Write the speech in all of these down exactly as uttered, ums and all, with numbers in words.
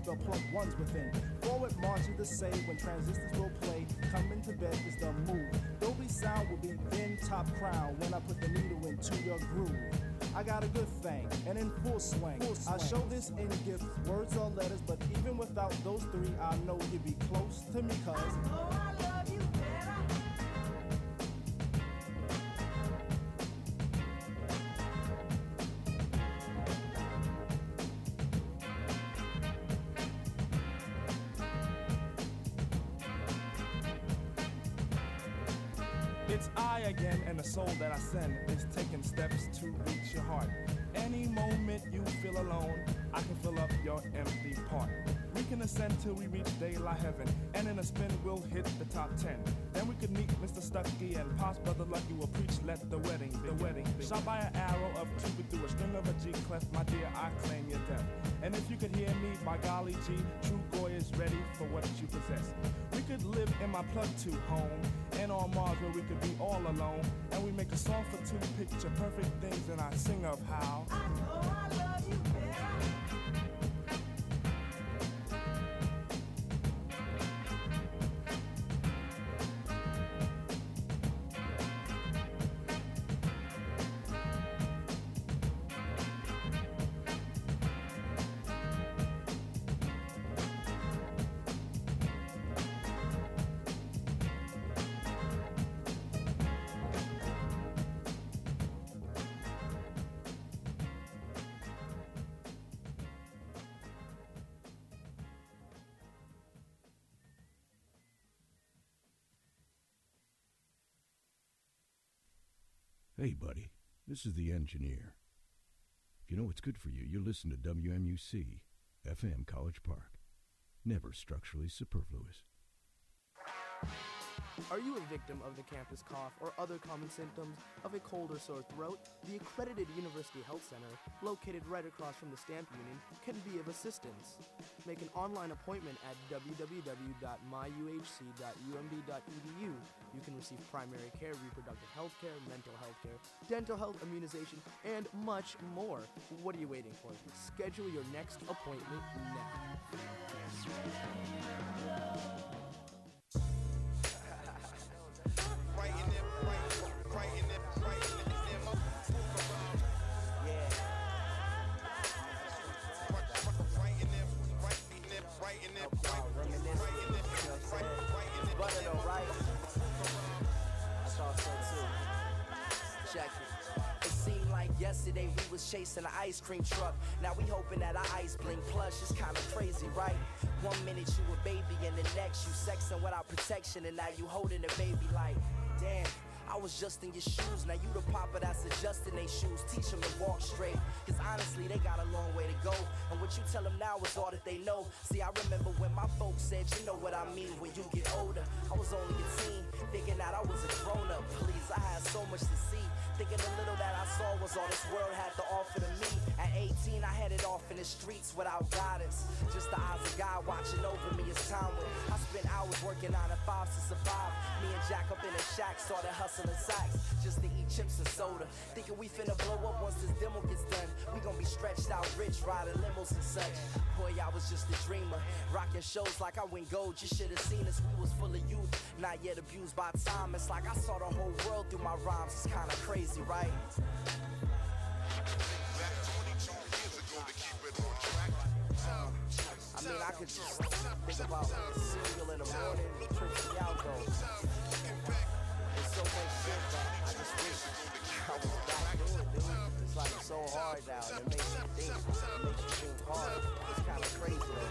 the plump ones within. Forward march is the say when transistors will play. Coming to bed is the move. Dolby sound will be then top crown when I put the needle into your groove. I got a good thing, and in full swing. full swing. I show this in gifts, words or letters, but even without those three, I know you'd be close to me, cuz I know I love you better. It's I again, and the soul that I send is taking steps to reach your heart. Any moment you feel alone, I can fill up your empty part. We can ascend till we reach daylight heaven, and in a spin we'll hit the top ten. Then we could meet Mister Stucky and Pop's brother Lucky will preach, let the wedding be. The wedding be. Shot by an arrow of Cupid through a string of a G clef, my dear, I claim your death. And if you could hear me, by golly G, true Goy is ready for what you possess. We could live in my plug two home, and on Mars where we could be all alone. And we make a song for two picture perfect things, and I sing of how I know I love you better. Hey, buddy, this is the engineer. If you know what's good for you, you listen to W M U C, F M College Park. Never structurally superfluous. Are you a victim of the campus cough or other common symptoms of a cold or sore throat? The accredited University Health Center, located right across from the Stamp Union, can be of assistance. Make an online appointment at w w w dot my u h c dot u m d dot e d u. You can receive primary care, reproductive health care, mental health care, dental health, immunization, and much more. What are you waiting for? Schedule your next appointment now. Writing it, writing, writing it, writing it, in my book around. Yeah. Writing it, writing it, writing it, writing it, writing it, writing it. Butter though, right? I thought so too. Check it. It seemed like yesterday we was chasing an ice cream truck. Now we hoping that our ice blink plush is kinda crazy, right? One minute you a baby and the next you sexing without protection, and now you holding a baby like, damn, I was just in your shoes. Now you the papa that's adjusting they shoes. Teach them to walk straight, cause honestly they got a long way to go. And what you tell them now is all that they know. See, I remember when my folks said, you know what I mean, when you get older. I was only a teen, thinking that I was a grown up. Please, I had so much to see, thinking the little that I saw was all this world had to offer to me. At eighteen, I headed off in the streets without guidance. Just the eyes of God watching over me as time went. I spent hours working nine to five to survive. Me and Jack up in a shack started hustling sacks just to eat chips and soda. Thinking we finna blow up once this demo gets done. We gon' be stretched out rich, riding limos and such. Boy, I was just a dreamer, rocking shows like I went gold. You should've seen us, we was full of youth, not yet abused by time. It's like I saw the whole world through my rhymes. It's kinda crazy, right? I mean, I could just think about cereal in the morning, trips to Alco. There's so much shit that I just wish I was back doing, dude. It's like it's so hard now, and it makes you think, it makes you think hard. It's kind of crazy, though.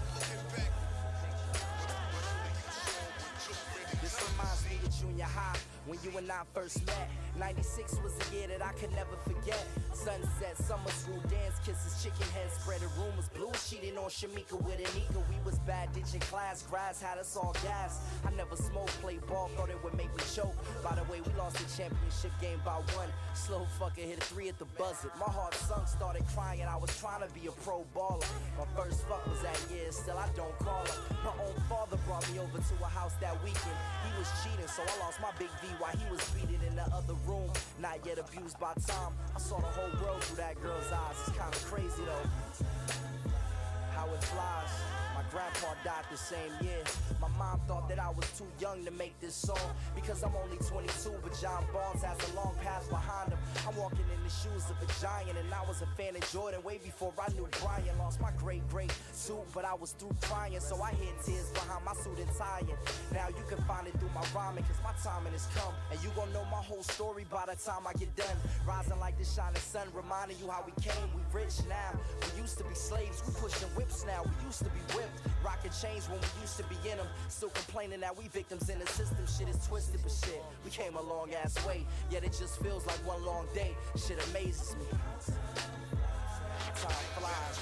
This reminds me of junior high, when you and I first met. ninety-six was a year that I could never forget. Sunset, summer school dance, kisses, chicken heads, spreading rumors. Blue cheating on Shamika with Anika. We was bad ditching class, grass had us all gas. I never smoked, played ball, thought it would make me choke. By the way, we lost the championship game by one. Slow fucker hit a three at the buzzer. My heart sunk, started crying, I was trying to be a pro baller. My first fuck was that year, still I don't call her. My own father brought me over to a house that weekend. He was cheating, so I lost my big V while he was beating in the other room. Not yet abused by time. I saw the whole world through that girl's eyes. It's kinda crazy though, how it flies. grandpa died the same year. My mom thought that I was too young to make this song because I'm only twenty-two, but John Barnes has a long path behind him. I'm walking in the shoes of a giant, and I was a fan of Jordan way before I knew Brian. Lost my great great suit, but I was through crying, so I hid tears behind my suit and tie. Now you can find it through my rhyming, cause my timing has come, and you gon' know my whole story by the time I get done. Rising like the shining sun, reminding you how we came. We rich now, we used to be slaves, we pushing whips now. We used to be whipped, rocking chains when we used to be in them. Still complaining that we victims in the system. Shit is twisted, but shit, we came a long ass way. Yet it just feels like one long day. Shit amazes me. Time flies.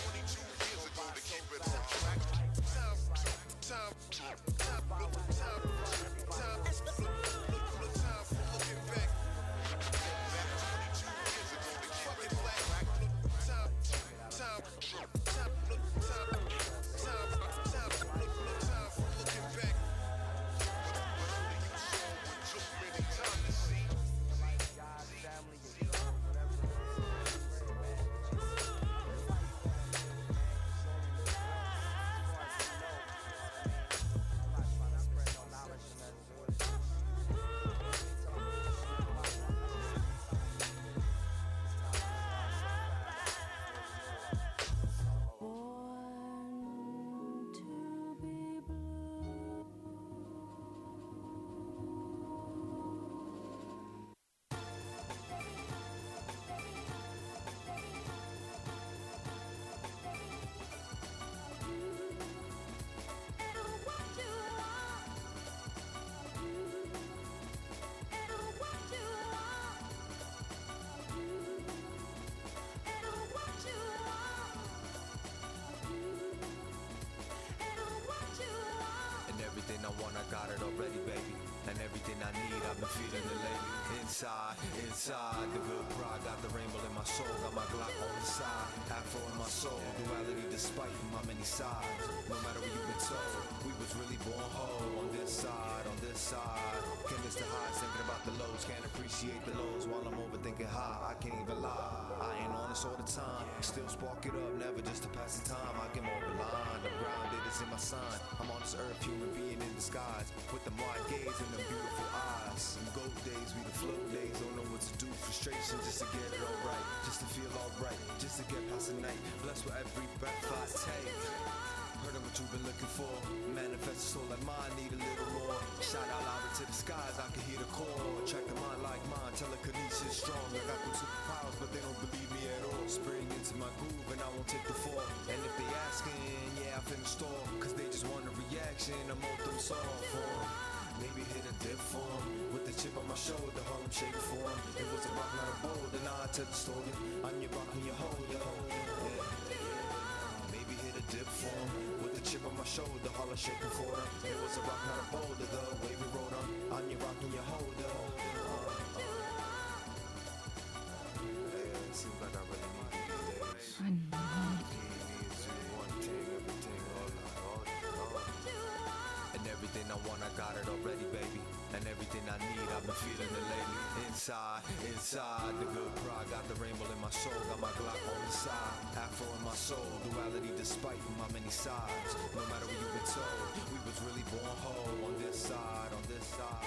Everything I want, I got it already, baby. And everything I need, I've been feeling it lately. Inside, inside, the good pride. Got the rainbow in my soul, got my Glock on the side. Afro in my soul, duality despite my many sides. No matter what you've been told, we was really born whole. On this side, on this side. Can't miss the highs, thinking about the lows. Can't appreciate the lows while I'm overthinking high. I can't even lie, I ain't honest all the time. Still spark it up, never just to pass the time. I get more blind, I'm grounded, it's in my sign. I'm on this earth, human being in disguise. With the wide gaze and the beautiful eyes. Some gold days, we the flow days. Don't know what to do, frustration just to get it alright. Just to feel alright, just to get past the night. Blessed with every breath I take. Heard of what you've been looking for. Manifest a soul like mine, need a little more. Shout out loud to the skies, I can hear the call. Check the mind like mine, telekinesis strong. I got them superpowers, but they don't believe me at all. Spring into my groove and I won't take the fall. And if they asking, yeah, I finished all. Cause they just want a reaction, I'm all them soft for. Maybe hit a dip form. With the chip on my shoulder, Harlem shake form. It was a rock, not a boulder, and I tell the story. I'm your rock and your hold, yo. Yeah. Maybe hit a dip form. With the chip on my shoulder, Harlem shaking for them. It was a rock, not a boulder, the way we rode on. I'm your rock and your hold, yo. Uh, uh. Yeah, it seems like I really need you these days. I know. Everything I want, I got it already, baby. And everything I need, I've been feeling it lately. Inside, inside, the good pride. Got the rainbow in my soul, got my Glock on the side. Afro in my soul, duality despite my many sides. No matter what you've been told, we was really born whole. On this side, on this side.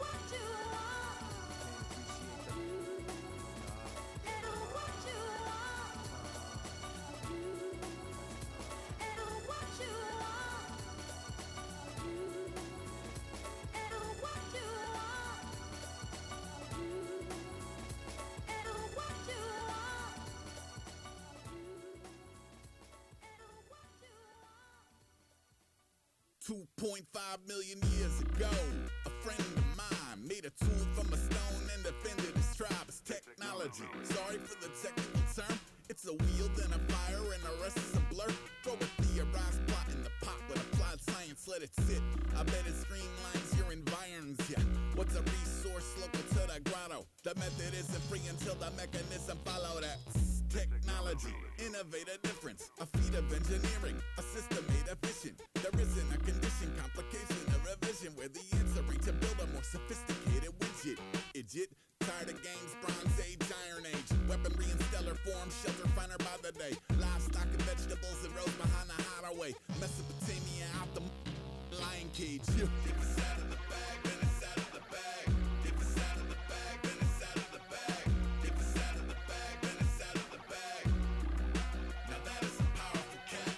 two point five million years ago, a friend of mine made a tool from a stone and defended his tribe's technology. Sorry for the technical term, it's a wheel, then a fire, and the rest is a blur. Throw a theorized plot in the pot with applied science, let it sit. I bet it streamlines your environs, yeah. What's a resource local to the grotto? The method isn't free until the mechanism follow that. Technology, innovate a difference, a feat of engineering, a system made efficient. There isn't a condition, complication, a revision where the answer ain't to build a more sophisticated widget. Idiot, tired of games, Bronze Age, Iron Age, weaponry in stellar form, shelter finer by the day. Livestock and vegetables that rose behind the hideaway. Mesopotamia out the lion cage. Yeah. If it's out of the bag, then it's out of the bag. If it's out of the bag, then it's out of the bag. If it's out of the bag, then it's out of the bag. Now that is a powerful cat.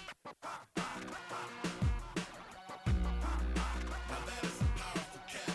Now that is a powerful cat.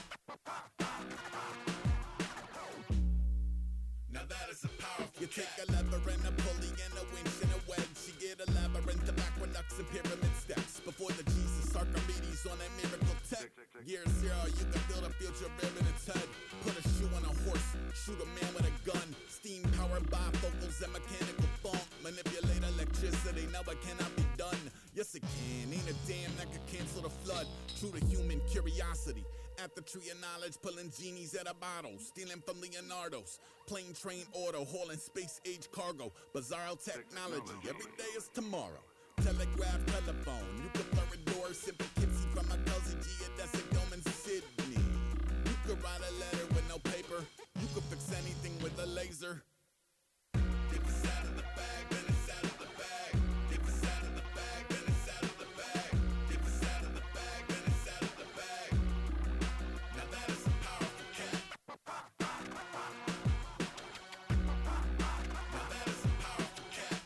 Now that is a powerful You cat. Take a lever and a pulley and a winch and a wedge. You get a labyrinth of aqueducts and pyramid steps. Before the Jesus Archimedes on that miracle tech. Year zero, you can build a future rear in its head. Put a shoe on a horse, shoot a man with a gun. Steam powered bifocals and mechanical funk. Manipulate electricity, now it cannot be done. Yes it can, ain't a damn that could cancel the flood. True to human curiosity. At the tree of knowledge, pulling genies out of bottles, stealing from Leonardo's. Plane, train, auto, hauling space age cargo. Bizarro technology, every day is tomorrow. Telegraph, telephone, you can blur a door. Simple Kitsy from my cousin geodesic dome in Sydney. You could write a letter with no paper. You could fix anything with a laser. If it's out of the bag, then it's out of the bag. If it's out of the bag, then it's out of the bag. If it's out of the bag, then it's out of the bag. Now that is a powerful cat. Now that is a powerful cat.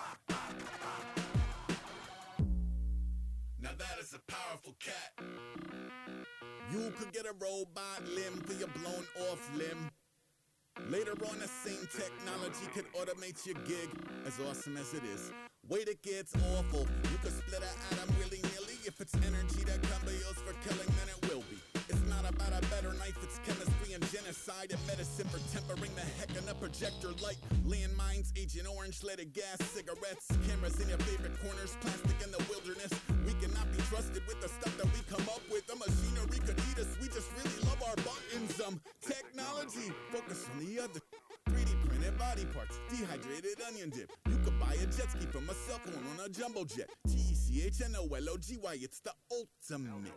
Now that is a powerful cat. You could get a robot limb for your blown off limb. Later on, the same technology could automate your gig. As awesome as it is, wait, it gets awful. You could split an atom willy-nilly. If it's energy that can be used for killing, then it will be. It's not about a better knife, it's chemistry and genocide and medicine for tempering the heck in a projector light. Landmines, Agent Orange, leaded gas, cigarettes, cameras in your favorite corners, plastic in the wilderness. We cannot be trusted with the stuff that we come up with. The machinery could eat us, we just really love our buttons. Um, technology, focus on the other. three D printed body parts, dehydrated onion dip. You could buy a jet ski from a cell phone on a jumbo jet. T E C H N O L O G Y, it's the ultimate.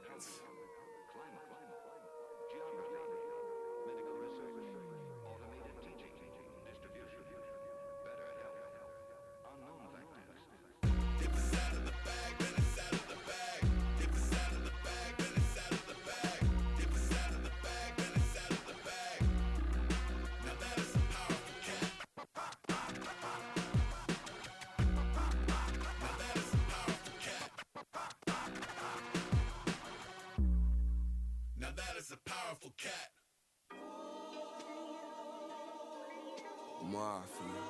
A powerful cat. Mafia.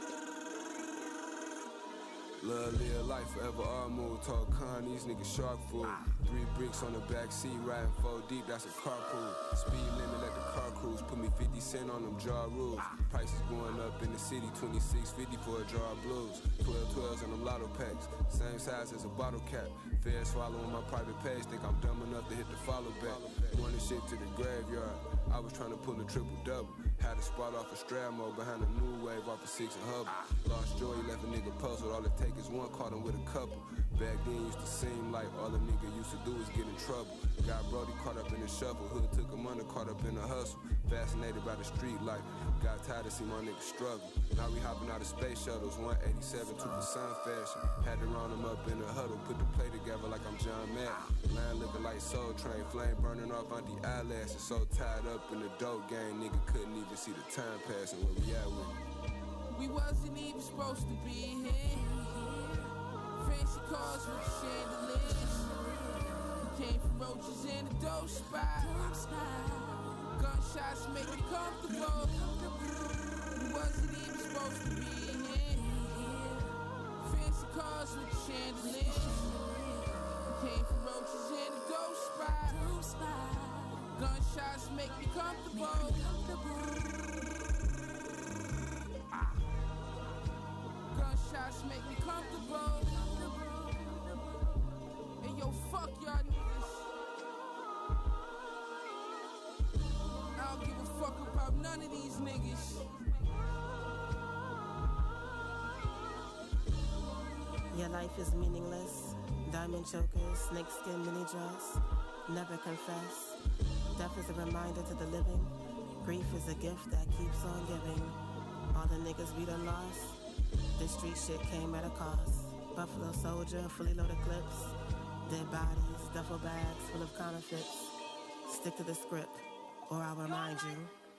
Love, live life, forever, all move. Talk con, these niggas shark food. Three bricks on the back seat, riding four deep, that's a carpool. Speed limit, let the car cruise. Put me fifty cent on them jaw rules. Prices going up in the city, twenty-six fifty for a jar of blues. twelve twelves on them lotto packs, same size as a bottle cap. Fair swallowing my private page, think I'm dumb enough to hit the follow back. Running shit to the graveyard, I was trying to pull a triple double. Had to spot off a Stramo behind a new wave off a six and Hubble. Lost joy, left a nigga puzzled, all it take is one, caught him with a couple. Back then used to seem like all a nigga used to do is get in trouble. Got Brody caught up in the shuffle, hood took him under, caught up in the hustle. Fascinated by the street life, got tired to see my niggas struggle. Now we hopping out of space shuttles, one eighty-seven to the sun fashion. Had to round them up in the huddle, put the play together like I'm John Madden. Line looking like Soul Train, flame burning off on the eyelashes. So tied up in the dope game, nigga couldn't even see the time passing. Where we at with it? We wasn't even supposed to be here. Fancy cars with chandeliers. We came from roaches in a dope spot. Gunshots make me comfortable. We wasn't even supposed to be here. Fancy cars with chandeliers. We came from roaches in a dope spot. Gunshots make me comfortable. Gunshots make me comfortable. And yo, fuck y'all niggas. I don't give a fuck about none of these niggas. Your life is meaningless. Diamond chokers, snakeskin mini dress. Never confess. Death is a reminder to the living. Grief is a gift that keeps on giving. All the niggas we done lost. This street shit came at a cost. Buffalo Soldier, fully loaded clips, dead bodies, duffel bags full of counterfeits. Stick to the script, or I'll remind you.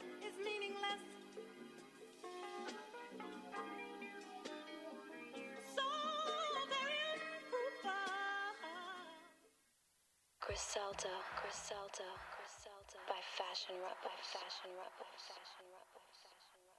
Griselda, Griselda, Griselda, by Fashion Rap, by Fashion Rap, by Fashion Rap, by Fashion Rap.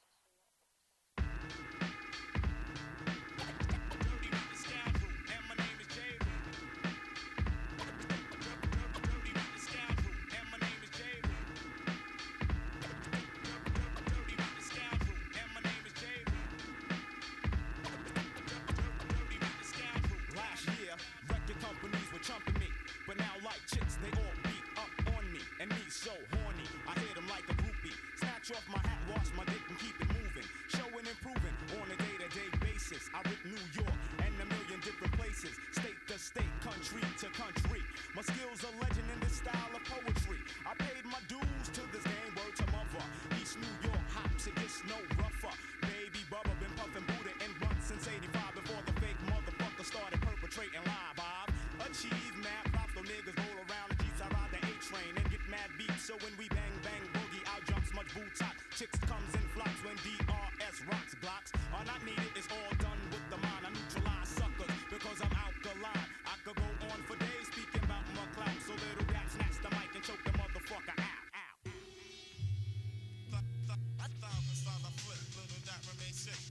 Off my hat, wash my dick and keep it moving. Showing and proving on a day-to-day basis. I rip New York and a million different places. State to state, country to country. My skills are legend in this style of poetry. I paid my dues to this game, word to mother. East New York hops, it gets no rougher. Baby Bubba been puffin' Buddha and blunt since eighty-five. Before the fake motherfucker started perpetrating live. I've achieved mad props, though niggas roll around the Jeeps. I ride the A-train and get mad beats. So when we bang, bang, boogie, out jumps much boots hot. Chicks comes in flocks when D R S rocks blocks are not needed. It's all done with the mind. I neutralize suckers because I'm alkaline. I could go on for days speaking about my clout. So little Dap snatch the mic and choke the motherfucker out. Out. I thought I saw the flip. Little Dap remain sick.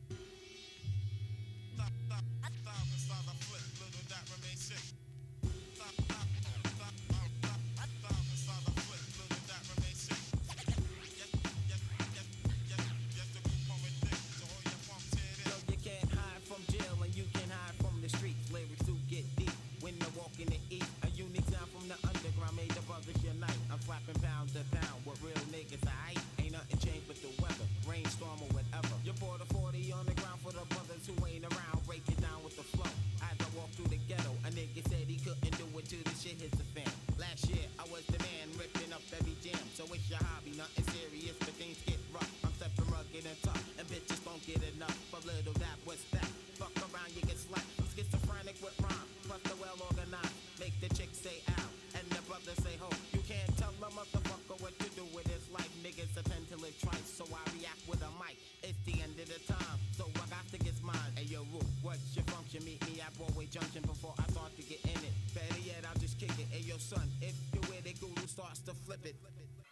I thought I saw the flip. Little Dap remain sick. Slapping pound to pound with real niggas, I ain't nothing changed but the weather, rainstorm or whatever. You bought a forty on the ground for the brothers who ain't around. Break it down with the flow. As I walk through the ghetto, a nigga said he couldn't do it till the shit hits the fan. Last year, I was the man ripping up every jam. So it's your hobby, nothing serious, but things get rough. I'm stepping rugged and tough, and bitches don't get enough. But little Dap, what's that? Fuck around, you get slapped. I'm schizophrenic with rhyme, plus the well organized. Make the chick say ow, and the brother say ho. You can't tell a motherfucker what to do with his life. Niggas attend to live twice, so I react with a mic. It's the end of the time, so I got to get mine. Hey yo, Roo, what's your function? Meet me at Broadway Junction before I start to get in it. Better yet, I'll just kick it. Hey yo, son, if you with it, Guru starts to flip it.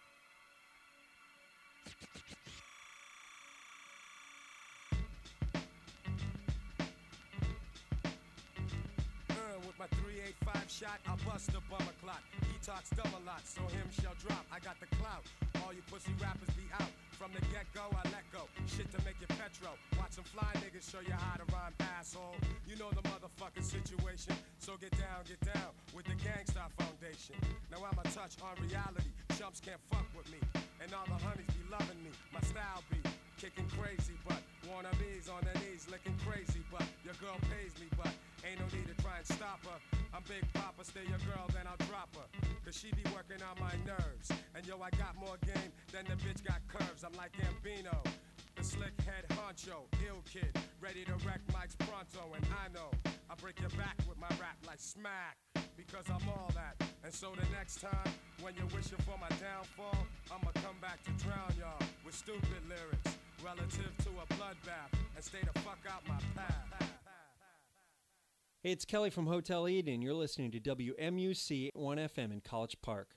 With my three eighty-five shot, I bust a bummer clock. He talks dumb a lot, so him shall drop. I got the clout. All you pussy rappers be out. From the get-go, I let go. Shit to make you petro. Watch some fly niggas show you how to rhyme, asshole. You know the motherfucking situation. So get down, get down with the Gangstar Foundation. Now I'm a touch on reality. Chumps can't fuck with me. And all the honeys be loving me. My style be kicking crazy, but wannabes on their knees licking crazy, but your girl pays me, but ain't no need to try and stop her. I'm Big Papa, stay your girl, then I'll drop her. Cause she be working on my nerves. And yo, I got more game than the bitch got curves. I'm like Gambino, the slick head honcho, ill kid, ready to wreck mics pronto. And I know I break your back with my rap like smack, because I'm all that. And so the next time, when you're wishing for my downfall, I'ma come back to drown y'all with stupid lyrics relative to a bloodbath, and stay the fuck out my path. Hey, it's Kelly from Hotel Eden. You're listening to W M U C one F M in College Park.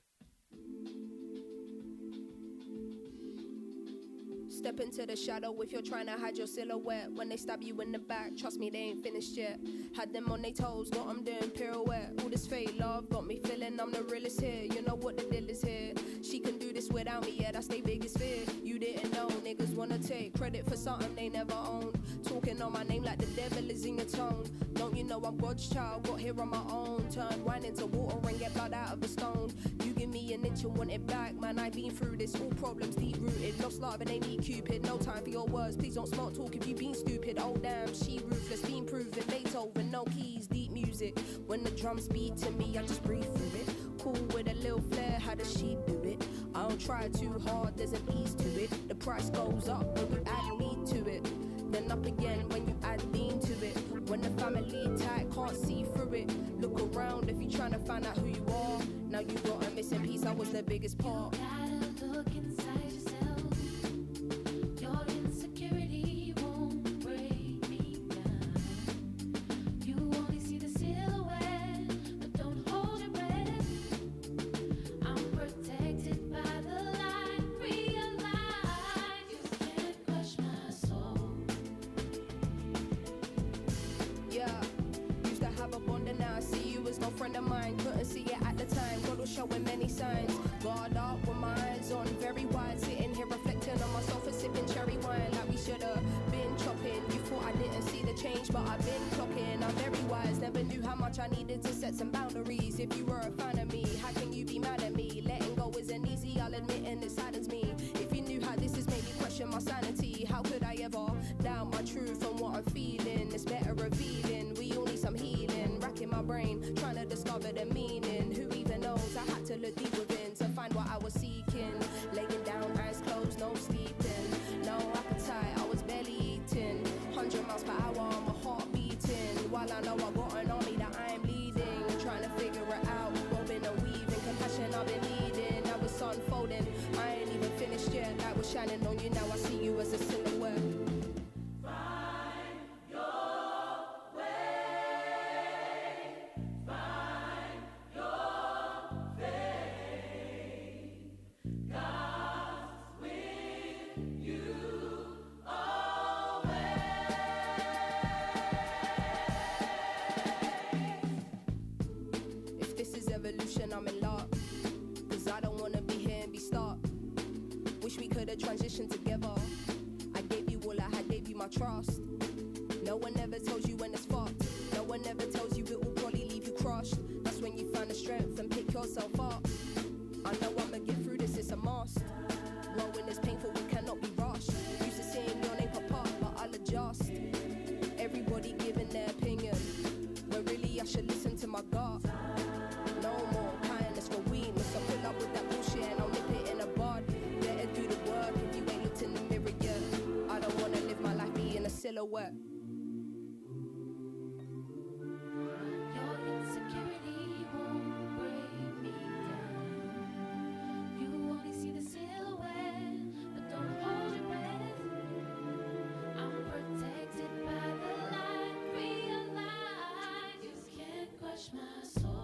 Step into the shadow if you're trying to hide your silhouette. When they stab you in the back, trust me, they ain't finished yet. Had them on their toes, got them doing pirouette. All this fake love got me feeling I'm the realest here. You know what the deal is here. She can do this without me, yeah, that's their biggest fear. You didn't know, niggas wanna take credit for something they never owned. Talking on my name like the devil is in your tongue. Don't you know I'm God's child, got here on my own. Turn wine into water and get blood out of a stone. You give me an inch and want it back, man, I've been through this. All problems deep rooted, lost love and they need Cupid. No time for your words, please don't smart talk if you been stupid. Oh damn, she ruthless, been proven. Beethoven, no keys, deep music. When the drums beat to me, I just breathe through it. Cool with a little flair, how does she do it? I don't try too hard, there's an ease to it. The price goes up when you add me to it. then up again when you add lean to it. When the family tight, can't see through it. Look around if you're trying to find out who you are. Now you got a missing piece, I was the biggest part. Gotta look inside yourself. Your insecurity won't break me down. You only see the silhouette, but don't hold your breath. I'm protected by the light. Realize you can't crush my soul. Yeah, used to have a bond and now I see you as no friend of mine. Couldn't see it at the time, God was showing many signs. Guard up with my eyes on, very wide. Sitting here reflecting on my sofa, sipping cherry wine like we should have been chopping. You thought I didn't see the change, but I've been clocking. I'm very wise, never knew how much I needed to set some boundaries. If you were a fan of me, how can you be mad at me? Letting go isn't easy, I'll admit, and it saddens me. If you knew how this has made me question my sanity, how could I ever doubt my truth and what I'm feeling? It's better revealing, we all need some healing. Racking my brain, trying to discover the meaning. Who even knows? I had to look deep within to find what I was seeking. Laying down, eyes closed, no sleeping, no appetite, I was barely eating. Hundred miles per hour, my heart beating. While I know I got an army that I am leading, trying to figure it out, woven and weaving. Compassion I've been leading, now it's unfolding. I ain't even finished yet, light was shining on you. Now I see you as a silhouette. If this is evolution, I'm in luck. Cause I don't wanna be here and be stuck. Wish we could've transitioned together. I gave you all I had, gave you my trust. No one ever tells you when it's fucked. No one ever tells you it will probably leave you crushed. That's when you find the strength and pick yourself up. I know I'ma get through this, it's a must. Growing is painful, we cannot be rushed. Used to seeing your name pop up, but I'll adjust. Everybody giving their opinion, when really I should listen to my gut. No more kindness for weakness. I pull up with that bullshit and I'll nip it in a bud. Better do the work if you ain't looked in the mirror yet. I don't wanna live my life being a silhouette. Your insecurity won't break me down. You only see the silhouette, but don't hold your breath. I'm protected by the light. Realize you can't crush my soul.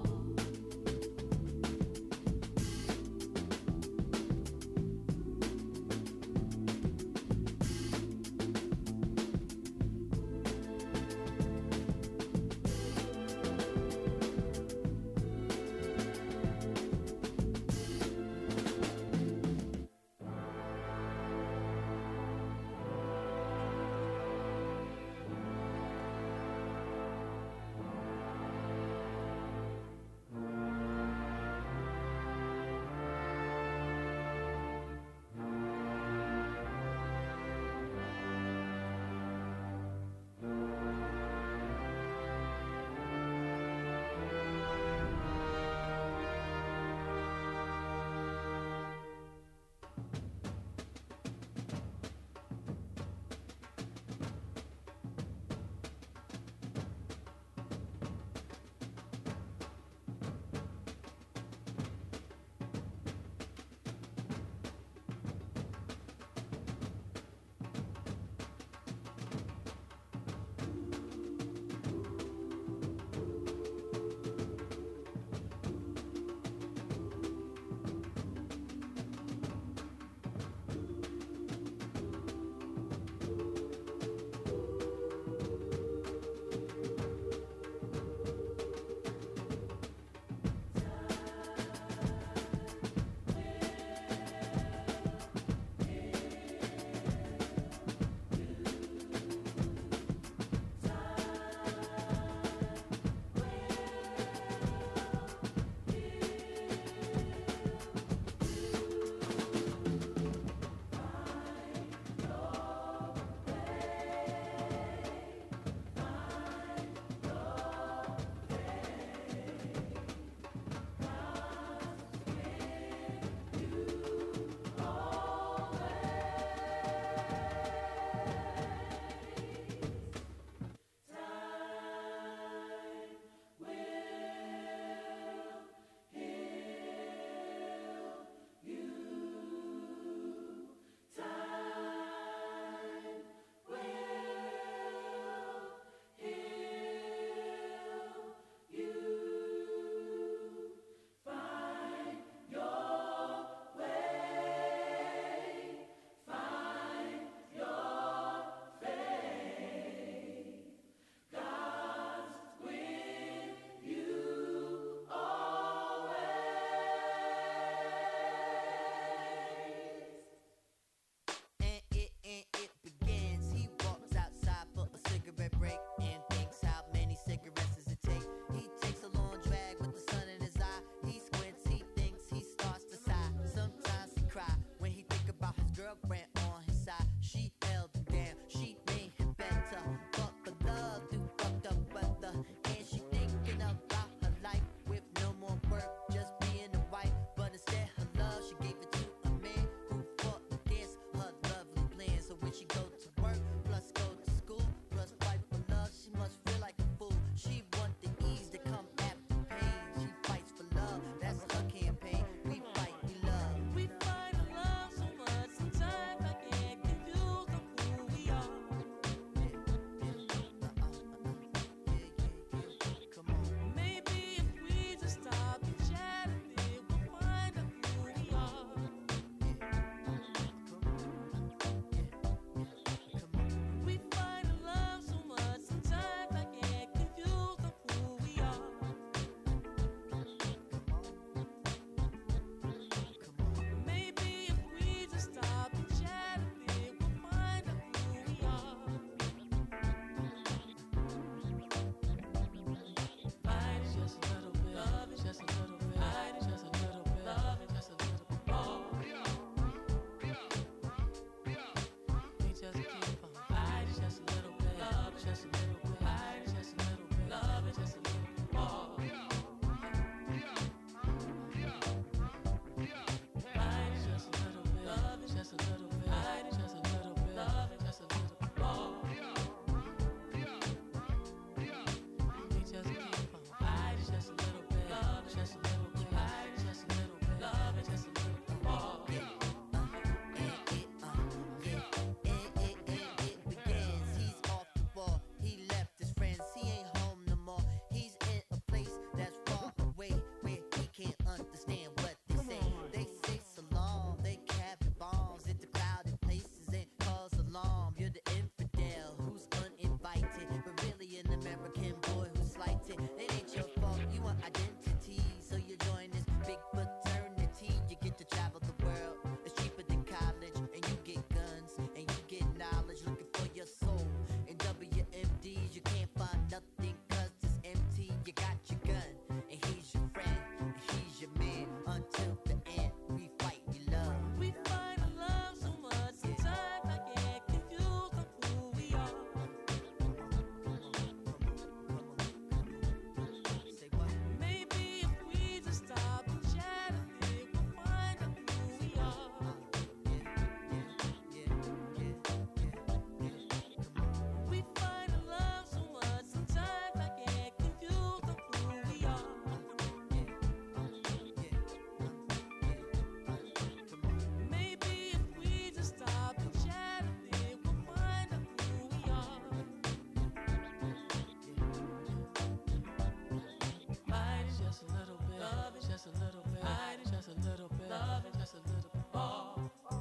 just a little bit, hide it, just a little bit, love it, just a little bit more.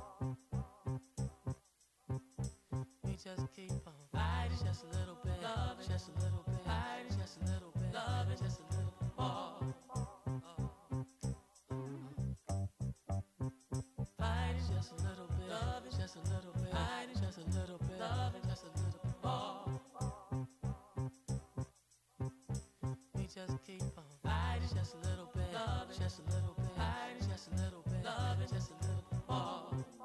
We just keep on fighting, just a little bit, love it, just a little bit, hide it, just a little bit, love it, just a little bit more. Fight it just a little bit, love it, just a little bit, hide it, just a little bit, love it, just a little bit more. We just keep on fighting, just a little bit, love it, just a little bit, hide it, just a little bit, love it, just a little bit more.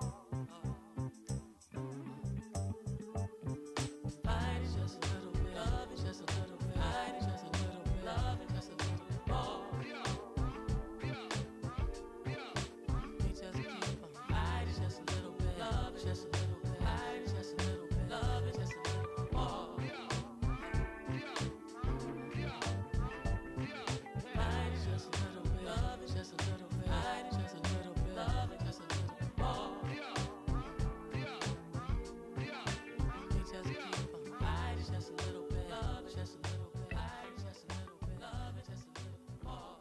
Fight it just a little bit, love it, just a little bit, hide it, just a little bit, love it, just a little bit more. We just keep on fighting, just a little bit, love it, just a little bit, hide it, just a little bit, love it, just a little bit more. Fight it just a little bit, love it, just a little bit, hide it, just a little bit, love it, just a little bit more. We just keep on fighting, just a little bit, love it, just a little bit, hide it, just a little bit, love it, just a little bit more.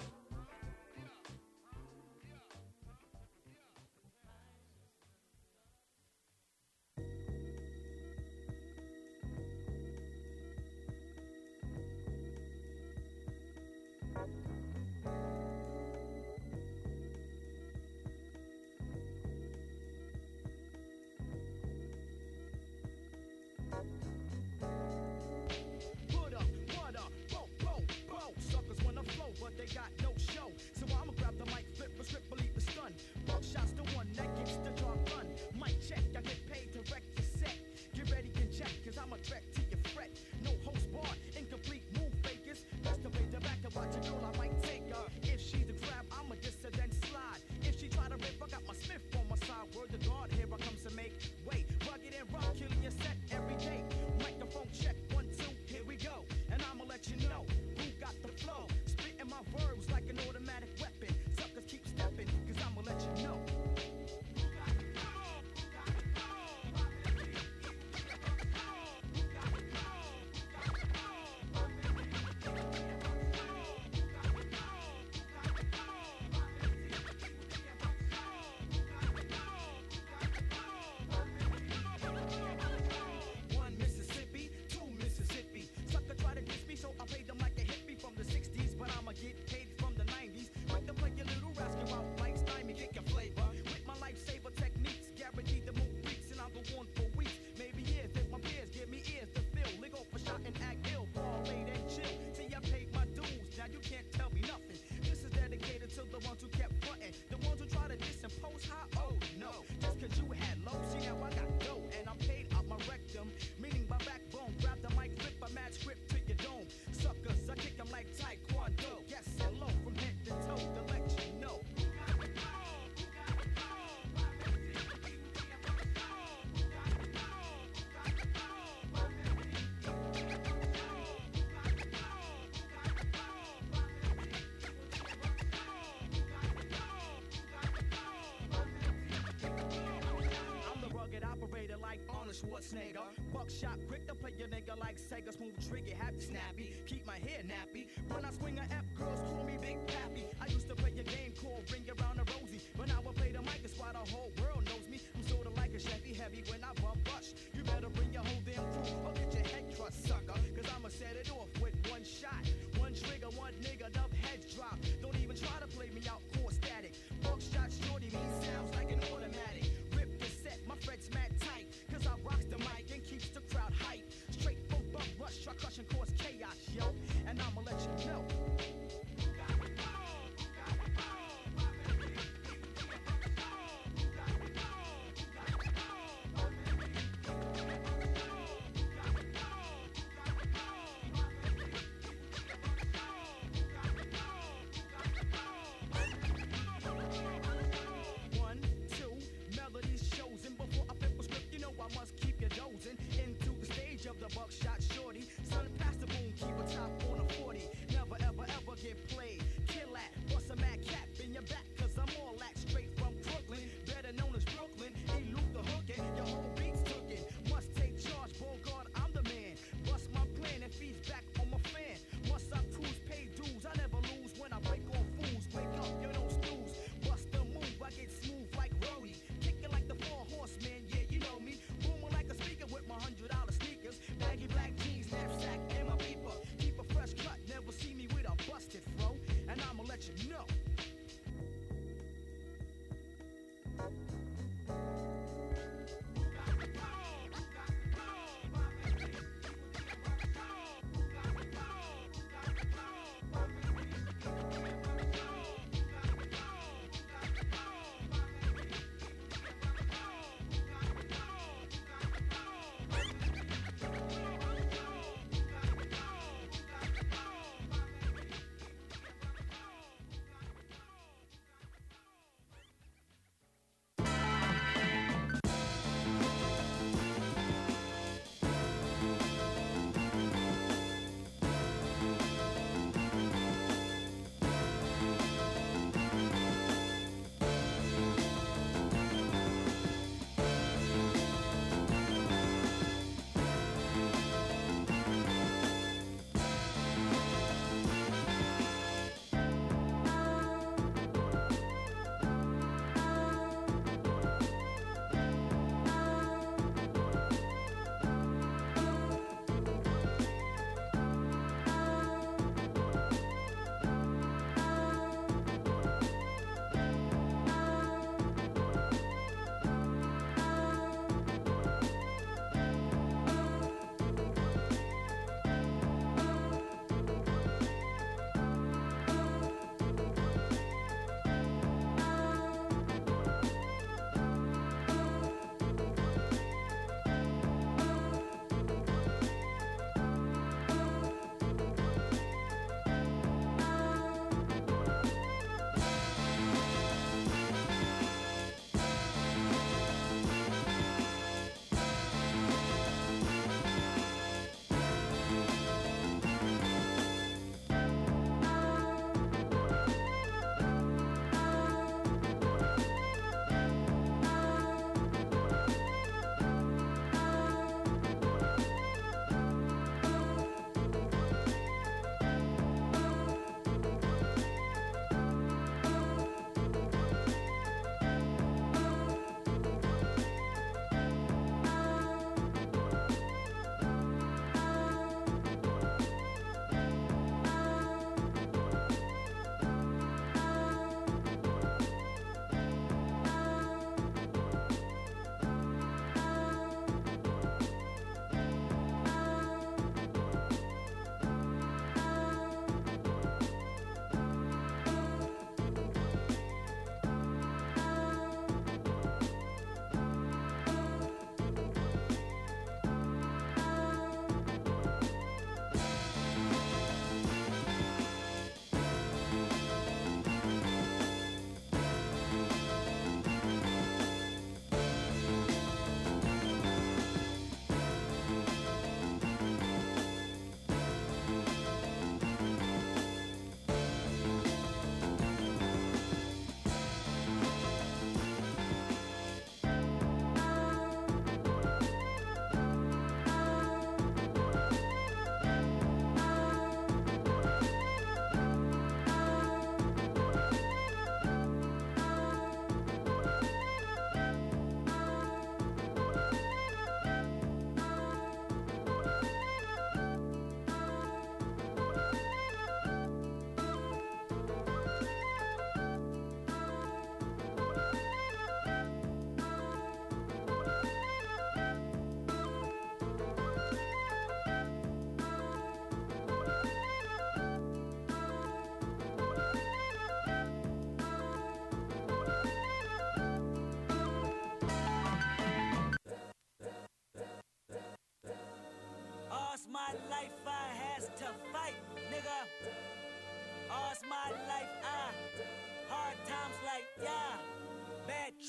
Put up, what up, whoa, whoa, whoa. Suckers wanna flow, but they got no show. So I'ma grab the mic, flip a script, believe the stun. Buckshot's the one that gets the job done. Mic check, I get paid to wreck your set. Get ready, get checked, cause I'm a threat to your fret. No host bar, incomplete move fakers. Best to play the back and watch a girl, I might take her. If she's a grab, I'm a dissident slide. If she try to rip, I got my Smith on my side. Word to God, here I comes to make way. Rugged and rough, killing your set every day. Microphone check, one, two, here we go. And I'ma let you know who got the flow. Spitting my verbs like an automatic weapon. Suckers keep stepping, cause I'ma let you know. One Mississippi, two Mississippi. Sucker try to diss me, so I played them like a hippie from the sixties, but I'ma get paid from the nineties. Quick to play your little rascal out like stymie, kick your flavor. With my lifesaver techniques, guaranteed to move weeks, and I'll go on for weeks, maybe years. If my peers give me ears to fill, lick off a shot and act ill, ball late and chill. See, I paid my dues, now you can't tell me nothing. This is dedicated to the ones who kept frontin', the ones who try to diss and post high. Oh no, just cause you had low, see now I got dough, and I'm paid out my rectum, meaning my backbone. Grab the mic, flip a mad script to your dome. Suckers, I kick 'em like taekwondo. Yes, hello, from head to toe to let you know. I'm the rugged operator like Arnold Schwarzenegger. Buckshot, quick to play your nigga like Sega. Smooth trigger, happy snappy. Keep my hair nappy. When I swing a F, girls call me Big Pappy. I used to play a game called Ring Around the Rosie, but now I play the mic, that's why the whole world knows me. I'm sorta like a Chevy Heavy when I bump rush. You better bring your whole damn crew or get your head crushed, sucker. Cause I'ma set it off with one shot. One trigger, one nigga, dub heads drop. Don't even try to play me out, core static. Buckshot shorty, me sounds like an automatic. Rip the set, my fret's mad tight. Cause I rocks the mic and keeps the crowd hype. Straight from bump rush, I crush and cause chaos, yo. And I'ma let you know.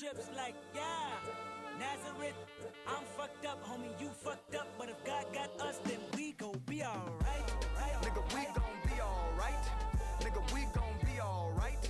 trips like, yeah, Nazareth, I'm fucked up, homie, you fucked up, but if God got us, then we gon' be alright, right? Nigga, we gon' be alright. Nigga, we gon' be alright.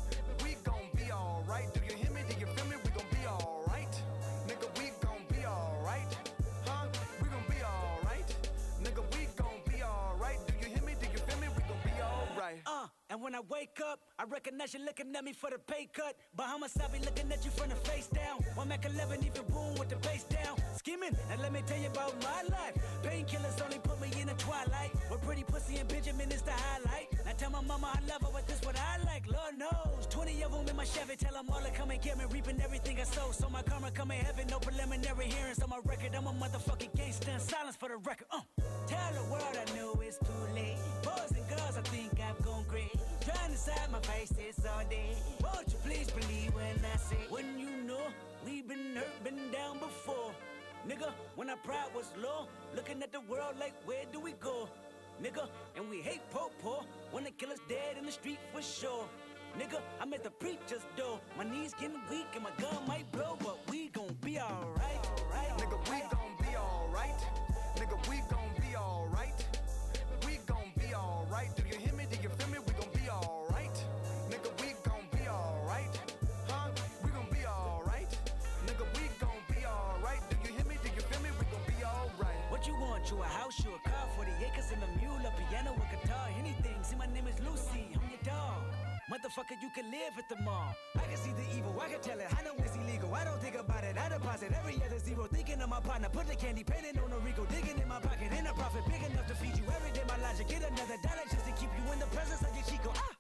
We gon' be alright. Do you hear me? Do you feel me? We gon' be alright. Nigga, we gon' be alright. Huh? We gon' be alright. Nigga, we gon' be alright. Do you hear me? Do you feel me? We gon' be alright. Uh, and when I wake up, I recognize you looking at me for the pay cut. Bahamas, I be looking at you from the face down. One Mac eleven, even boom with the bass down. Scheming, and let me tell you about my life. Painkillers only put me in the twilight. With pretty pussy and Benjamin is the highlight. Now tell my mama I love her, but this what I like. Lord knows, twenty of them in my Chevy. Tell them all to come and get me, reaping everything I sow. So my karma come in heaven, no preliminary hearings on my record. I'm a motherfucking gangster in silence for the record. Uh. Tell the world I know it's too late. Boys and girls, I think I've gone great. Trying to decide my faces all day. Won't you please believe when I say, when you know we've been hurt, been down before. Nigga, when our pride was low, looking at the world like, where do we go? Nigga, and we hate po-po, wanna kill us dead in the street for sure. Nigga, I'm at the preacher's door, my knees getting weak and my gun might blow, but we gon' be alright, right? Nigga, we gon' be alright. Nigga, we gon' be alright. We gon' be alright. Do you hear me? Do you feel me? We gon' be alright. Nigga, we gon' be alright. Huh? We gon' be alright. Nigga, we gon' be alright. Do you hear me? Do you feel me? We gon' be alright. What you want? You a house, you a car, forty acres and a mule, a piano, a guitar, anything. See, my name is Lucy, I'm your dog. Motherfucker, you can live at the mall. I can see the evil, I can tell it. I know it's illegal, I don't think about it. I deposit every other zero, thinking of my partner. Put the candy, painting on a Rico, digging in my pocket. In a profit big enough to feed you every day. My logic, get another dollar just to keep you in the presence of your Chico. Ah!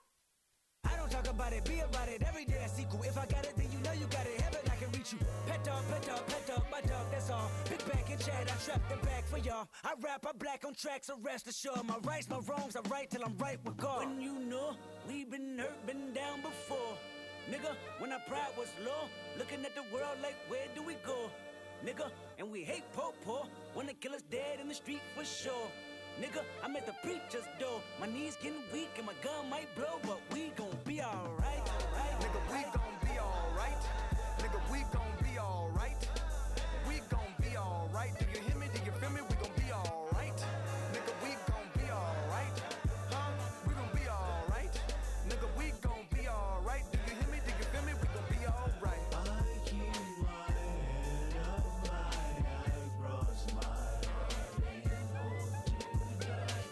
I don't talk about it, be about it. Every day I sequel. If I got it, then you know you got it. Heaven, I can reach you. Pet dog, pet dog, pet dog, my dog, that's all. Big back and chat, I trap the back for y'all. I rap, I black on tracks, so rest assured. My rights, my wrongs, I right till I'm right with God. When you know we been hurt, been down before. Nigga, when our pride was low, looking at the world like, where do we go? Nigga, and we hate po-po, wanna kill us dead in the street for sure. Nigga, I'm at the preacher's door. My knees getting weak and my gun might blow, but we gon' be alright, right? Nigga, we gon' be alright. Nigga, we gon' be alright. We gon' be alright. Do you hear me? Do you feel me? We gon' be alright. Nigga, we gon' be alright. Huh? We gon' be alright. Nigga, we gon' be alright. Do you hear me? Do you feel me? We gon' be alright. I keep my head up high, I cross my heart and hope to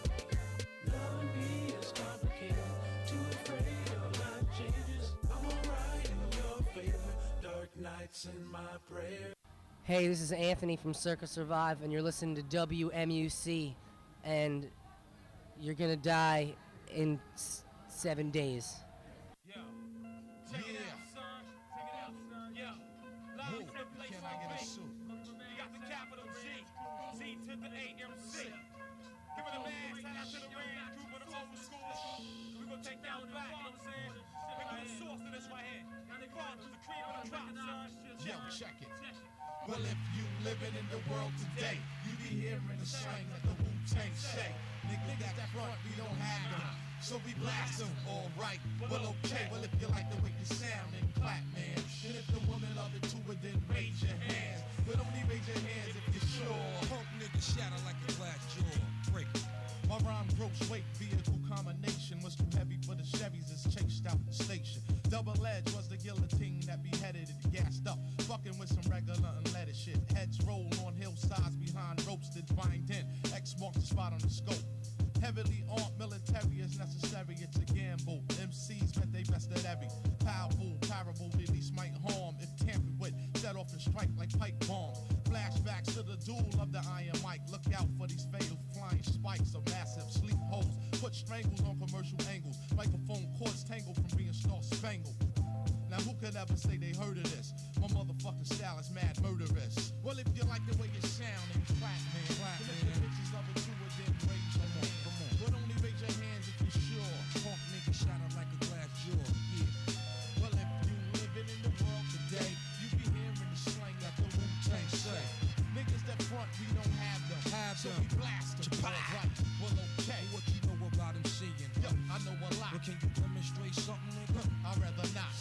die. Loving me is complicated, too afraid of life changes. I'm alright in your favor, dark nights in my prayer. Hey, this is Anthony from Circa Survive, and you're listening to W M U C, and you're gonna die in s- seven days. Yo, check it out, son. Check it out, son. Yo, live in the place already. You got the capital G, G to the A M C. Give it a man, shout out to the Rand group of the old school. We gonna take down back, you know what I'm saying? Make a little sauce to this right here. The fathers, the cream of the crop, son. Yo, check it. Well, if you living in the world today, you be hearing the slang of the Wu-Tang say. Niggas that front, we don't have them, so we blast them. All right, well, okay. Well, if you like the way you sound, then clap, man. And if the woman love it too, then raise your hands. But only raise your hands if you're sure. Punk nigga shatter like a glass jaw. Break it. My rhyme gross weight vehicle combination was too heavy for the Chevys, it's chased out the station. Double edge was the guillotine that beheaded it, gassed up, fucking with some regular unleaded shit. Heads roll on hillsides behind ropes that bind in. X marks the spot on the scope. Heavily armed military is necessary, it's a gamble. M Cs bet they best at every. Powerful, parable, release might harm if tampered with. Set off and strike like pipe bombs. Flashbacks to the duel of the Iron Mike. Look out for these fatal flying spikes of massive sleep holes. Put strangles on commercial angles. Microphone cords tangled from being star spangled. Now who could ever say they heard of this? My motherfucking style is mad murderous. Well, if you like the way you sound, then you clap, man. Clap, man. If the bitches of it too, then raise your hand. Come on. But only raise your hands if you're sure. Punk nigga shatter like a glass jaw. Yeah. Well, if you living in the world today, you be hearing the slang that the Wu-Tang say. Niggas that front, we don't have them. Have so them. we blast them. All right, well, okay. What you know about him singing? Yo, I know a lot. But can you demonstrate something, nigga? I'd rather not. I'm talking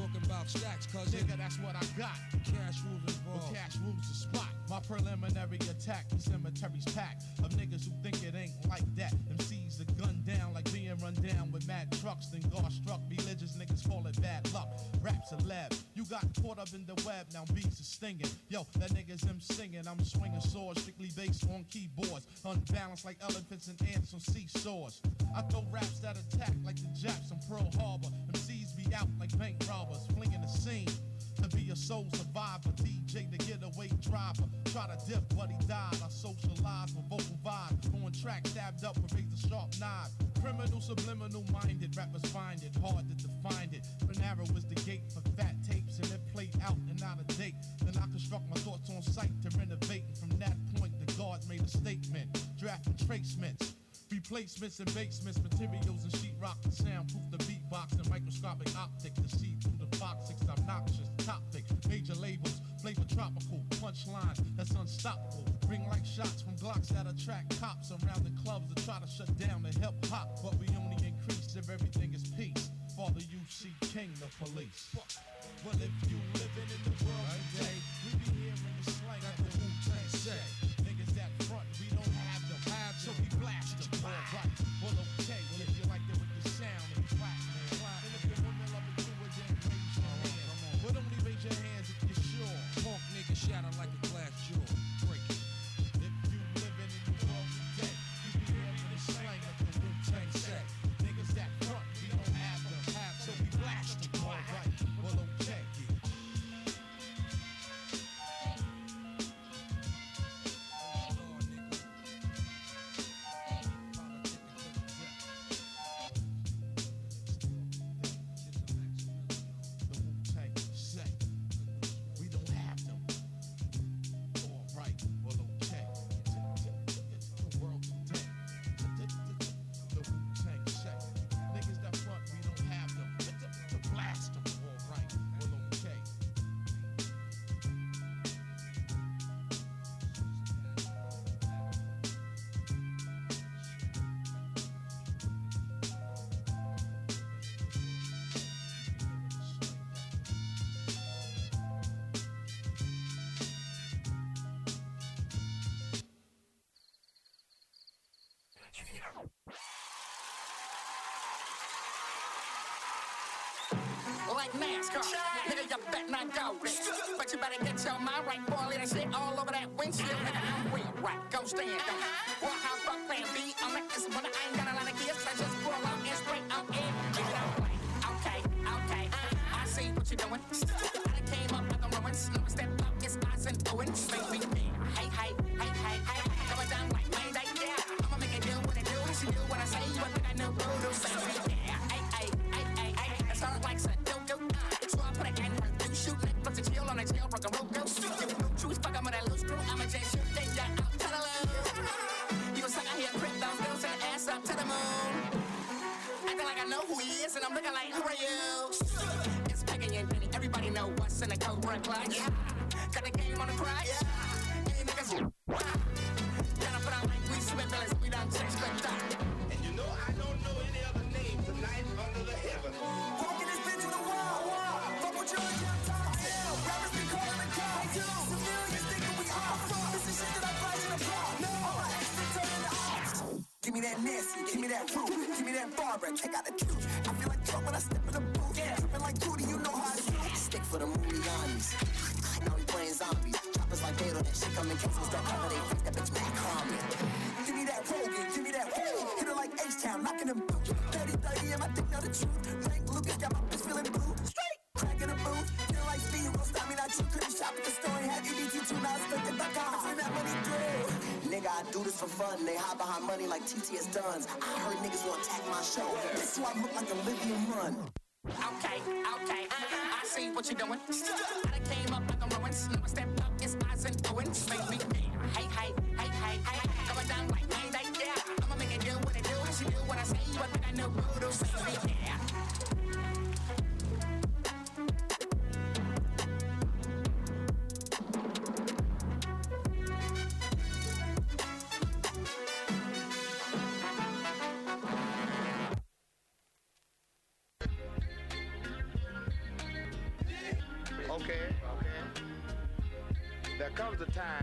talking about stacks, cuz Nigga, that's what I got. Cash rules involved. Well, cash rules the spot. My preliminary attack, the cemetery's packed of niggas who think it ain't like that. Them C's are gunned down like being run down with mad trucks. Then God struck religious niggas call it bad luck. Rap's a lab. You got caught up in the web, now beats are stinging. Yo, that nigga's him singing. I'm swinging swords, strictly based on keyboards. Unbalanced like elephants and ants on seesaws. I throw raps that attack like the Japs on Pearl Harbor. M Cs be out like bank robbers, flinging the scene. To be a soul survivor, D J the getaway driver. Try to dip, but he died. I socialize with vocal vibe. On track, stabbed up with razor sharp knives. Criminal, subliminal minded, rappers find it hard to define it. But narrow is the gate for fat tapes, and it played out and out of date. Then I construct my thoughts on sight to renovate. And from that point, the guards made a statement, drafting tracements. Replacements and basements, materials and sheetrock to soundproof the beatbox and microscopic optic to see through the foxics, obnoxious topic. Major labels, flavor tropical, punchlines that's unstoppable. Ring like shots from Glocks that attract cops around the clubs to try to shut down the hip hop. But we only increase if everything is peace. Father U C King, the police. Well, if you living in the world today, we be hearing the slang that the Wu-Tang say. Niggas that front, we don't have them, have so we blast them. All right, well, okay, well, if you like it with the sound and clap, man. And if your women love it too, then raise your hand. But only raise your hands if you're sure. Punk nigga shatter like a glass jaw. Break it. If you living in the world today, you be hearing the slang that the Wu-Tang say. Niggas that front, we don't have them, have so we blast them. All right, well, okay. Like NASCAR, nigga, you bet not go there. But you better get your mind right, boy, let that shit all over that windshield. Nigga, I'm real right, go stand up. Well, how about plan B? I'm like this, but I ain't got a lot of gears. I just pull out and straight out in. Nigga, don't play. Okay, okay, I see what you're doing. I came up with the ruins. Never step up, it's eyes and doing. Make me feel. Hey, hey, hey, hey, hey. Going down like Mayday, yeah. I'ma make it do what it do. She do what I say, you would think I know voodoo. Say me, yeah. Hey, hey, hey, hey, hey. It's hard like some do-do. So I put a gang hurt, do shoot, Nick, put the chill on the jail, broke a rope, go shoot. You no choose, fuck, I'm with that loose screw. I'ma just shoot, they got out to the loop. You a sucker here, prick those girls and ass up to the moon. Acting like I know who he is, and I'm looking like, who are you? It's Peggy and Penny, everybody know what's in the Cobra clutch. Yeah. Got the game on the crutch. Yeah. Hey, niggas, gotta put out like we Smith Villas, we done changed the dot. And you know I don't know any other name tonight under the heaven. Walking this bitch in the wall. Fuck what you're down top. Yeah, rappers be calling the cops. Civilians thinking we off. This is shit that I flash in the park. No, I'm extra turning the odds. Give me that Nancy, give me that fruit, give me that Barbara, check out the truth. I feel like Trump when I step in the booth. Yeah, tripping like Rudy, you know how I do. Stick for the Mulianis. Now we playing zombies. Choppers like Beto, that shit come in cases. Don't cover they face that bitch Mac Cromie. Give me that Rogan, give me that Rogan. Hit her like H-Town, knocking them boots. thirty thirty, and I think know the truth. Frank Lucas got my bitch feeling blue. Straight, cracking a boot. Feel like Steve, won't stop me, not you. Couldn't shop at the store and have E B T two, now I spent it back on. Turn that money through. Nigga, I do this for fun. They hide behind money like T T S Duns. I heard niggas want to attack my show. This is why I look like Olivia Munn. Okay, okay, I see what you're doing. I came up like the ruins. Never step up, it's eyes and doing. Make me feel. Hey, hey, hey, hey, hey. Going down like Mayday, yeah. I'ma make it do what it do. She do what I say, you would think I know voodoo. Say me, yeah. Okay, okay. There comes a time.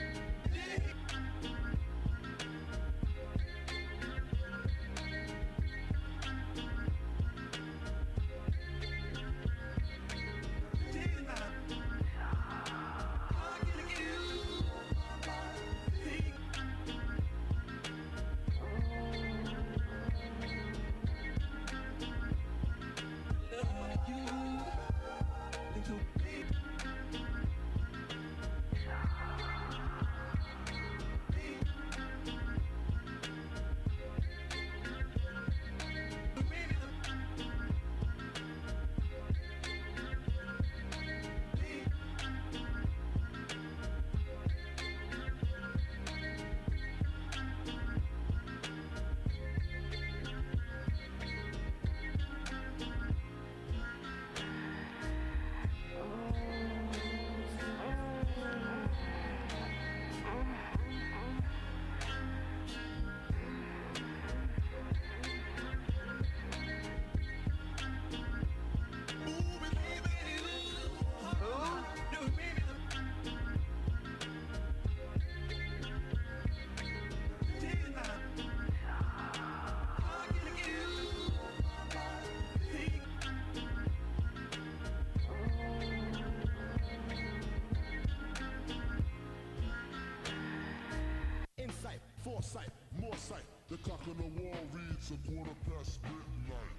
Insight, foresight, more sight. The clock on the wall reads a quarter past midnight.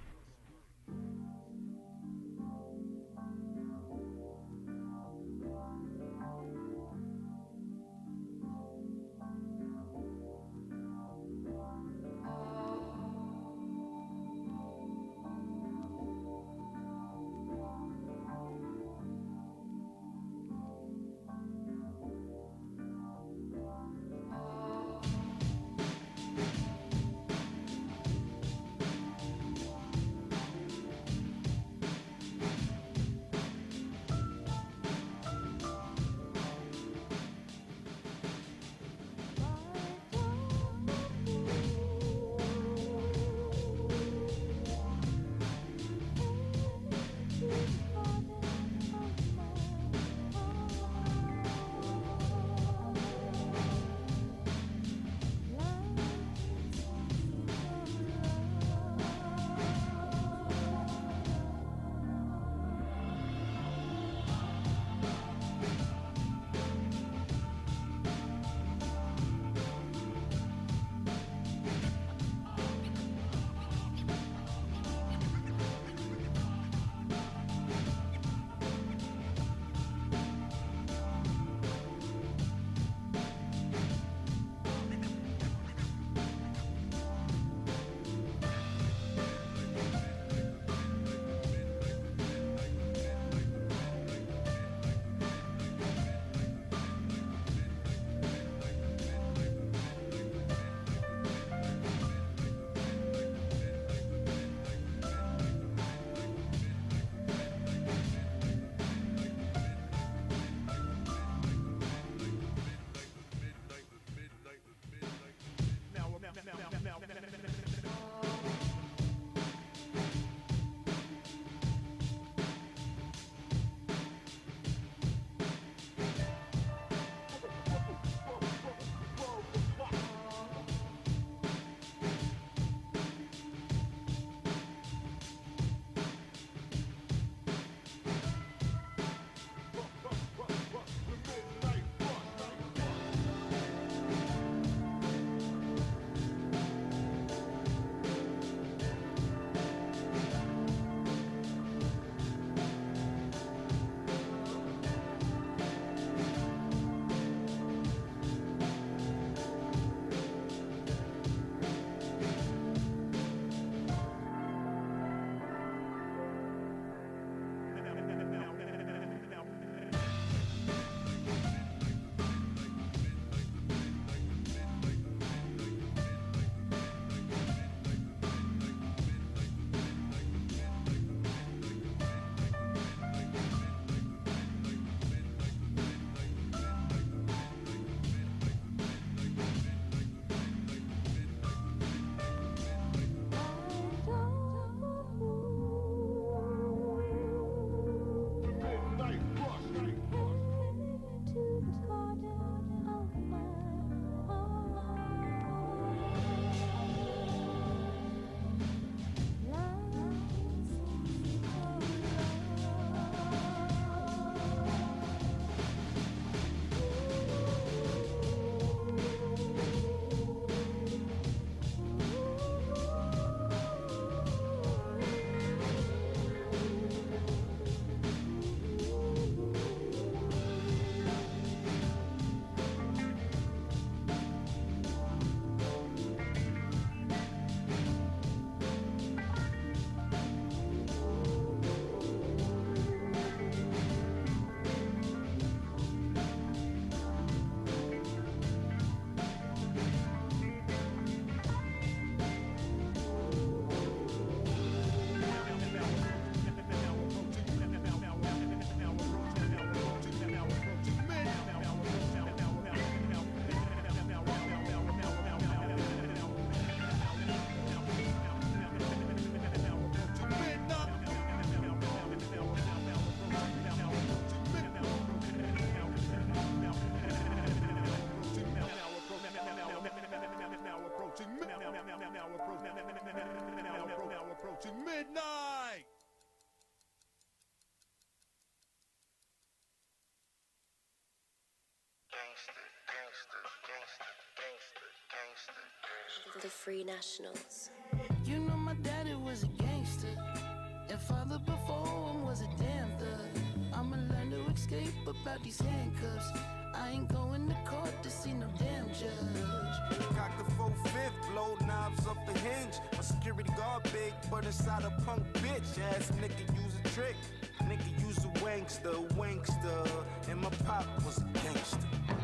The Free Nationals. You know my daddy was a gangster, and father before him was a damn thug. I'ma learn to escape about these handcuffs. I ain't going to court to see no damn judge. Cock the four fifth, blow knobs off the hinge. My security guard big, but inside a punk bitch. Ass nigga use a trick, nigga use a wankster, wankster. And my pop was a gangster.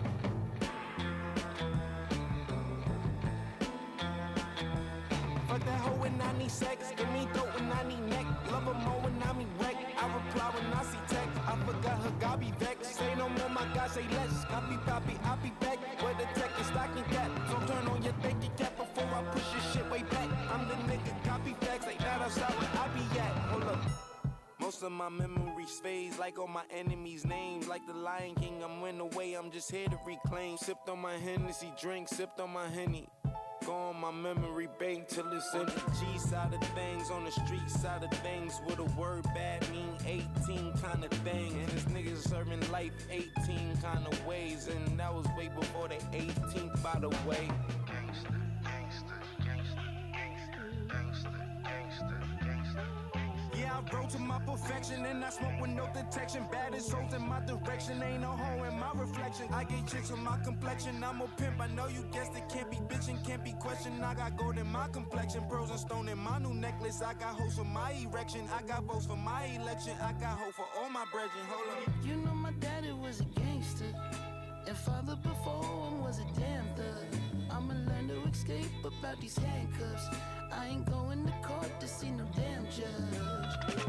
Fuck that hoe when I need sex, give me throat when I need neck. Love her more when I'm erect, I reply when I see text. I forgot her, God be vexed. Say no more, my God, say less. Copy, poppy, I'll be back. Where the tech is stocking cap. So turn on your thinking cap before I push your shit way back. I'm the nigga, copy facts, like that outside where I be at. Hold up. Most of my memories phase like all my enemies' names. Like the Lion King, I'm win away, I'm just here to reclaim. Sipped on my Hennessy drink, sipped on my Henny. Go on my memory bank till it's in the G side of things. On the street side of things, with a word bad mean eighteen kind of thing. And this niggas serving life eighteen kind of ways. And that was way before the eighteenth, by the way. Gangsta, gangsta, gangsta, gangsta, gangsta, gangsta, gangsta. Yeah, I rode to my perfection and I smoke with no detection. Baddest souls in my direction, ain't no hole in my reflection. I get chicks with my complexion, I'm a pimp. I know you guessed it, can't be bitchin', can't be questioned. I got gold in my complexion, pearls and stone in my new necklace. I got hoes for my erection, I got votes for my election. I got hope for all my brethren. Hold up. You know my daddy was a gangster, and father before him was a damn thug. I'ma learn to escape about these handcuffs. I ain't going to court to see no damn judge.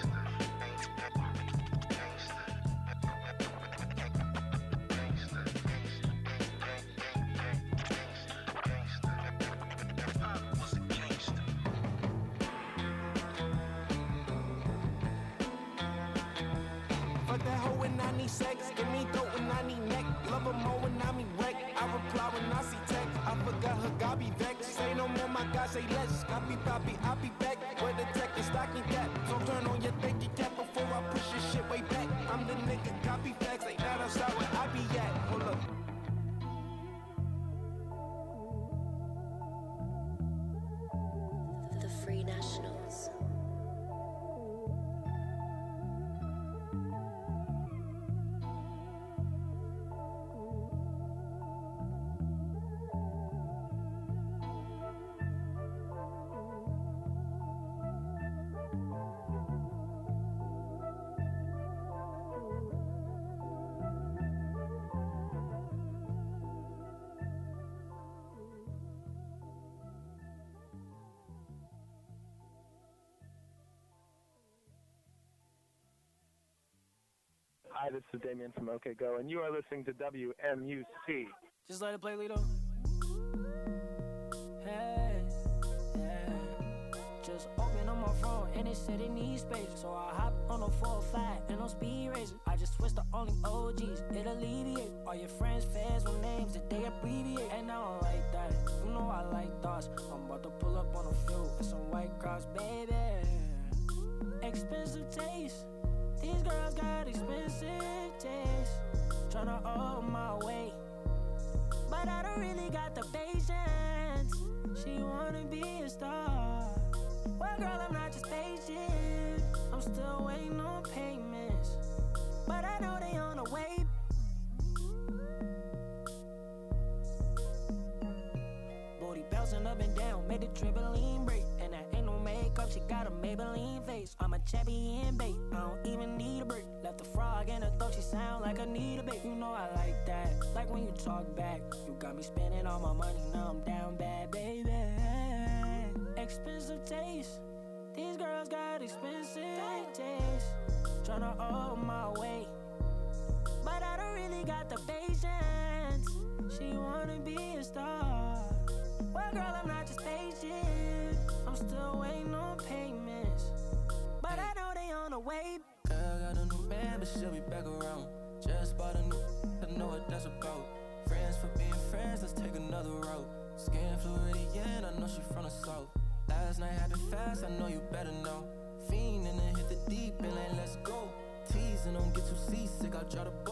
Fuck that hoe when I need sex, give me throat when I need neck. Love her more when I'm erect, I reply when I see text. I forgot her, God be vexed. Say no more, my God, say less. Copy, poppy, I'll be back. Where the tech is stocking cap. So turn on your thinking cap before I push your shit way back. I'm the nigga, copy facts, like that outside where I be at. Hold up. The Free Nationals. Hi, this is Damien from OK Go, and you are listening to W M U C. Just let it play, Lito. Hey, yeah. Just open up my phone and it said it needs space. So I hop on a four oh five and on speed racing. I just switched to only O Gs, it alleviate all your friends' fares with names that they abbreviate. And I don't like that, you know I like thoughts. I'm about to pull up on a few with some white cross, baby. Expensive taste. These girls got expensive taste. Tryna hold my weight, but I don't really got the patience. She wanna be a star. Well, girl, I'm not just patient. I'm still waiting on payments, but I know they on the way. Booty bouncing up and down, made the trampoline break. And that ain't no makeup, she got a Maybelline face. I'm a champion bait, I don't even need a break. Left a frog in her throat, she sound like I need a bait. You know I like that, like when you talk back. You got me spending all my money, now I'm down bad, baby. Expensive taste, these girls got expensive taste. Tryna hold my weight, but I don't really got the patience. She wanna be a star. Well, girl, I'm not just patient. I'm still waiting on payments, but I know they on the way. Girl got a new man, but she'll be back around. Just bought a new, I know what that's about. Friends for being friends, let's take another route. Skin Floridian, I know she from the south. Last night happened fast, I know you better know. Fiend and then hit the deep and then let's go. Teasing, don't get too seasick, I'll draw the boat.